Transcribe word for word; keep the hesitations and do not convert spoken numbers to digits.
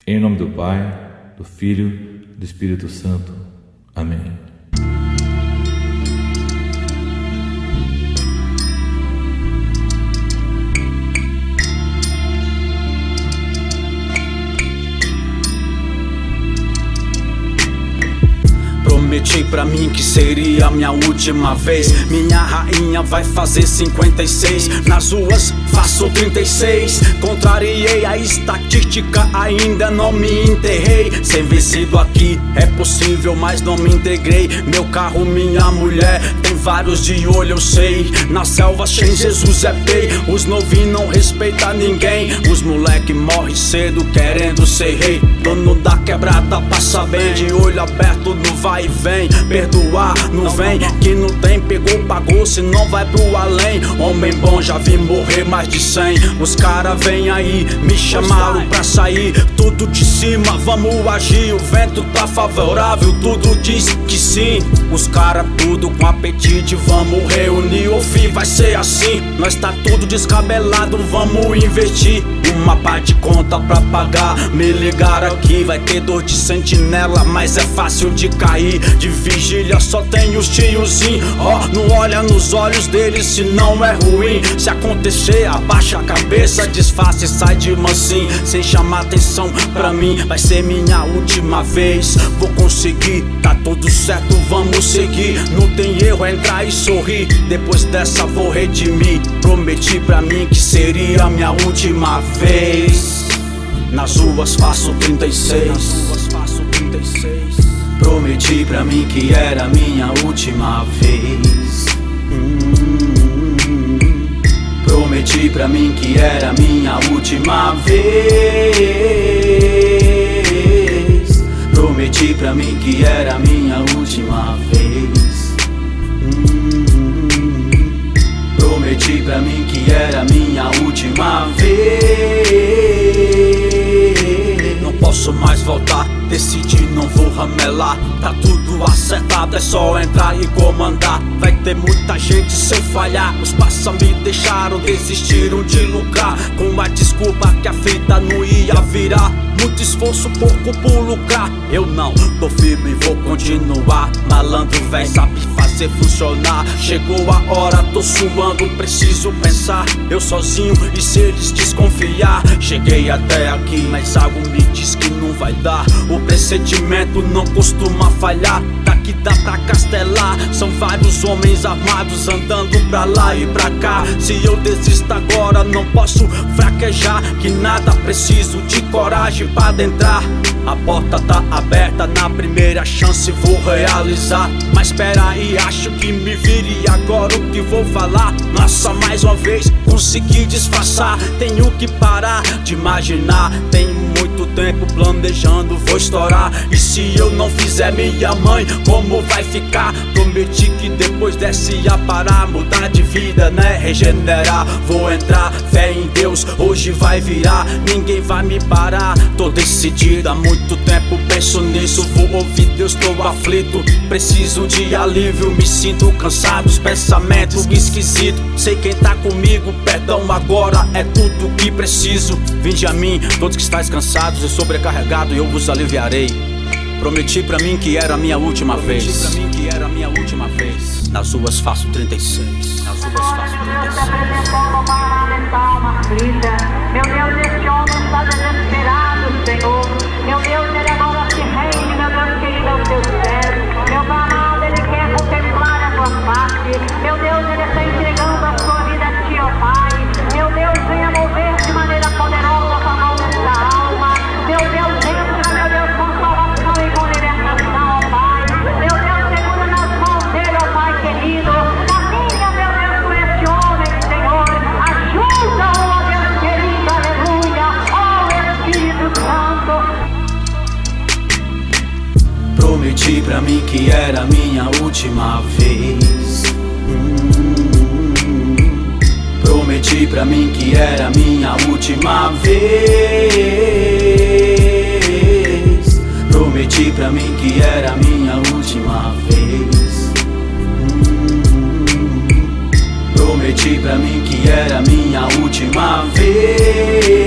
Em nome do Pai, do Filho e do Espírito Santo. Amém. Prometi pra mim que seria a minha última vez. Minha rainha vai fazer cinquenta e seis. Nas ruas faço trinta e seis. Contrariei a estatística, ainda não me enterrei. Sem vencido aqui é possível, mas não me integrei. Meu carro, minha mulher, tem vários de olho, eu sei. Na selva sem Jesus é pei. Os novinhos não respeitam ninguém. Os moleque morrem cedo querendo ser rei. Dono da quebrada passa bem, de olho aberto no vai e vem. Perdoar não vem, que não tem pegou, pagou, se não vai pro além. Homem bom já vi morrer mais de cem. Os cara vem aí, me chamaram pra sair. Tudo de cima, vamos agir. O vento tá favorável, tudo diz que sim. Os cara tudo com apetite, vamos reunir. O fim vai ser assim, nós tá tudo descabelado, vamos investir. Uma parte de conta pra pagar, me ligaram aqui. Vai ter dor de sentinela, mas é fácil de cair. De vigília só tem os tiozinhos. Ó, oh, não olha nos olhos deles se não é ruim. Se acontecer, abaixa a cabeça, disfarce e sai de mansinho. Sem chamar atenção pra mim, vai ser minha última vez. Vou conseguir, tá tudo certo, vamos seguir. Não tem erro, entrar e sorrir. Depois dessa vou redimir. Prometi pra mim que seria a minha última vez. Nas ruas faço trinta e seis. Prometi pra mim que era a minha última vez. hum, Prometi pra mim que era a minha última vez. Prometi pra mim que era a minha última vez. hum, Prometi pra mim que era a minha última vez. Não posso mais voltar, decidi, não vou ramelar. Tá tudo acertado, é só entrar e comandar. Vai ter muita gente sem falhar. Os parça me deixaram, desistiram de lucrar, com a desculpa que a fita não ia virar. Muito esforço, pouco por lucrar. Eu não, tô firme e vou continuar. Malandro véi sabe fazer funcionar. Chegou a hora, tô suando, preciso pensar. Eu sozinho e se eles desconfiar. Cheguei até aqui, mas algo me diz que não vai dar. O pressentimento não costuma falhar. Daqui dá pra castelar. São vários homens armados andando pra lá e pra cá. Se eu desisto agora não posso fraquejar. Que nada, preciso de coragem pra adentrar. A porta tá aberta, na primeira chance vou realizar. Mas espera aí, acho que me vire agora o que vou falar. Nossa, mais uma vez consegui disfarçar. Tenho que parar de imaginar. Tenho muito tempo planejando, vou estourar. E se eu não fizer, minha mãe, como vai ficar? Prometi que depois dessa ia parar. Mudar de vida, né, regenerar. Vou entrar, fé em Deus, hoje vai virar. Ninguém vai me parar, tô decidido há muito tempo, penso nisso. Vou ouvir Deus, tô aflito, preciso de alívio. Me sinto cansado, os pensamentos esquisitos. Sei quem tá comigo, perdão agora é tudo que preciso. Vinde a mim, todos que estáis cansados e sobrecarregados, eu vos aliviarei. Prometi pra mim que era a minha última vez. Prometi pra mim que era a minha última vez. Nas ruas faço trinta e seis. Nas ruas faço trinta e seis. Meu Deus, este homem está desesperado, Senhor. Meu Deus, ele agora se rende, meu Deus, querido, aos teus pés. Meu amado, ele quer contemplar a tua face. Meu Deus, ele está entregando a sua vida a ti, ó Pai. Meu Deus, venha mover de maneira poderosa a tua mão nesta alma. Meu Deus, entra, meu Deus, com salvação e com libertação, ó Pai. Meu Deus, segura nas mãos dele, ó Pai querido. Caminha, meu Deus, com este homem, Senhor. Ajuda-o, ó Deus querido, aleluia. Ó Espírito Santo. Prometi pra mim que era a minha última vez. hum, Prometi pra mim que era a minha última vez. Prometi pra mim que era a minha última vez. hum, Prometi pra mim que era a minha última vez.